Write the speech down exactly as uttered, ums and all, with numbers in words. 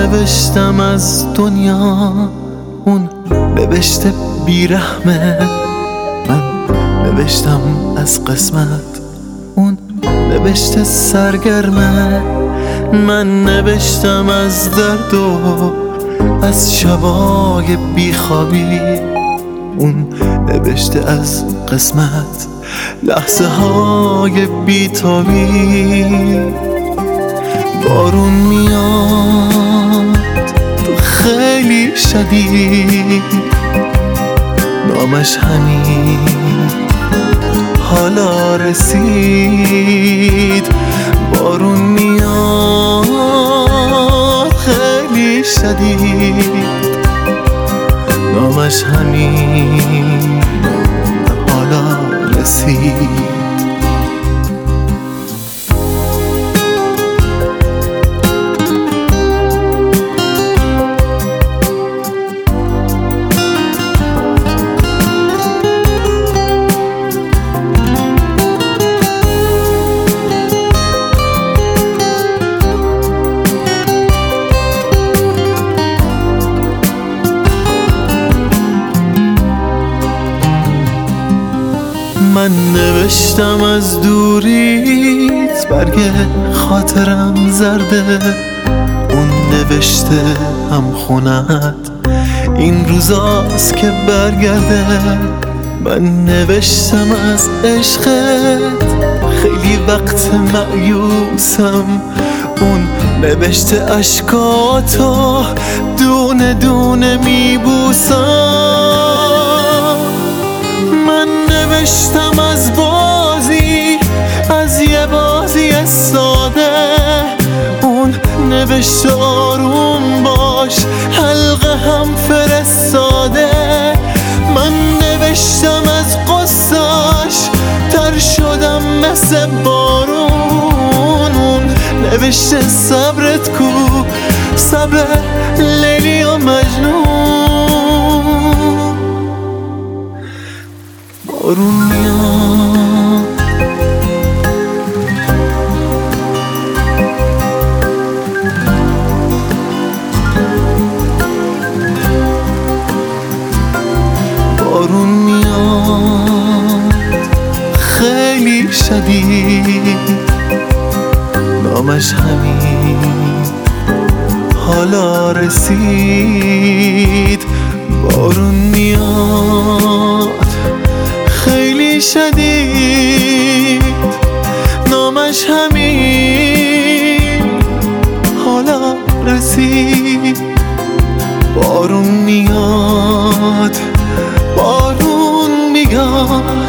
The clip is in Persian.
نوشتم از دنیا، اون نوشته بیرحمه. من نوشتم از قسمت، اون نوشته سرگرمه. من نوشتم از درد و از شبای بیخوابی، اون نوشته از قسمت لحظه های بیتابی. بارون میاد خیلی شدید، نامش همین حالا رسید. بارون میاد خیلی شدید، نامش همین حالا رسید. من نوشتم از دوریت، برگ خاطرم زرده. اون نوشته هم خونت این روزاست که برگرده. من نوشتم از عشقت خیلی وقت مایوسم، اون نوشته اشکاتو دونه دونه میبوسم. من نوشتم از بازی، از یه بازی ساده. اون نوشته آروم باش، حلقه هم فرستاده. من نوشتم از قصاش، تر شدم مثل بارون. اون نوشته صبرت کو، صبر لیلی و مجنون. بارون میاد بارون میاد خیلی شدید، نامش همین حالا رسید. بارون میاد خیلی شدید، نامش همین حالا رسید. بارون میاد، بارون میاد.